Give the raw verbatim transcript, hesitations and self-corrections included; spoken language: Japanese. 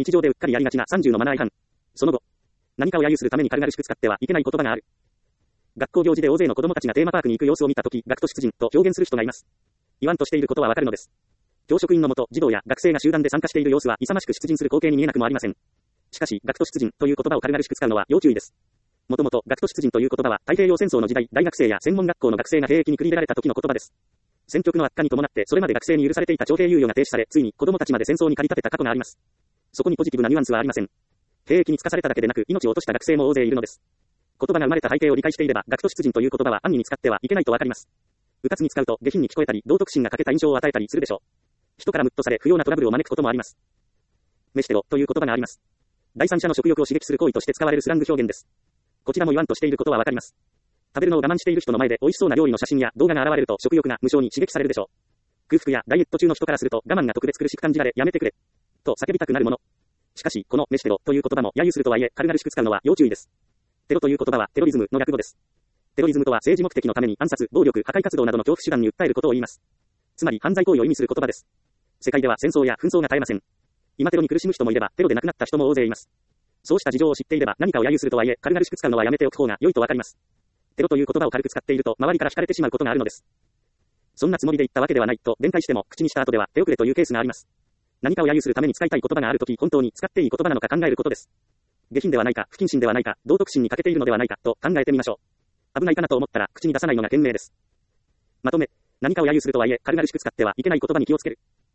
日常でうっかりやりがちなさんじゅうのマナー違反。その後、何かを揶揄するために軽々しく使ってはいけない言葉がある。学校行事で大勢の子供たちがテーマパークに行く様子を見たとき、学徒出陣と表現する人がいます。言わんとしていることはわかるのです。教職員のもと、児童や学生が集団で参加している様子は勇ましく出陣する光景に見えなくもありません。しかし、学徒出陣という言葉を軽々しく使うのは要注意です。もともと、学徒出陣という言葉は、太平洋戦争の時代、大学生や専門学校の学生が兵役に繰り入れられた時の言葉です。戦局の悪化に伴って、それまで学生に許されていた徴兵猶予が停止され、ついに子供たちまで戦争に駆り立てた過去があります。そこにポジティブなニュアンスはありません。兵役に就かされただけでなく、命を落とした学生も大勢いるのです。言葉が生まれた背景を理解していれば、学徒出陣という言葉は暗にに使ってはいけないとわかります。迂闊に使うと下品に聞こえたり、道徳心が欠けた印象を与えたりするでしょう。人からムッとされ、不要なトラブルを招くこともあります。飯テロという言葉があります。第三者の食欲を刺激する行為として使われるスラング表現です。こちらも言わんとしていることはわかります。食べるのを我慢している人の前で美味しそうな料理の写真や動画が現れると食欲が無性に刺激されるでしょう。空腹やダイエット中の人からすると我慢が特別苦しく感じられ、やめてくれと叫びたくなるもの。しかし、この飯テロという言葉も揶揄するとはいえ軽々しく使うのは要注意です。テロという言葉はテロリズムの略語です。テロリズムとは政治目的のために暗殺、暴力、破壊活動などの恐怖手段に訴えることを言います。つまり犯罪行為を意味する言葉です。世界では戦争や紛争が絶えません。今テロに苦しむ人もいれば、テロで亡くなった人も大勢います。そうした事情を知っていれば、何かを揶揄するとはいえ軽々しく使うのはやめておく方が良いとわかります。テロという言葉を軽く使っていると、周りから惹かれてしまうことがあるのです。そんなつもりで言ったわけではないと弁解しても、口にした後では手遅れというケースがあります。何かを揶揄するために使いたい言葉があるとき、本当に使っていい言葉なのか考えることです。下品ではないか、不謹慎ではないか、道徳心に欠けているのではないかと考えてみましょう。危ないかなと思ったら口に出さないのが賢明です。まとめ、何かを揶揄するとはいえ軽々しく使ってはいけない言葉に気をつける。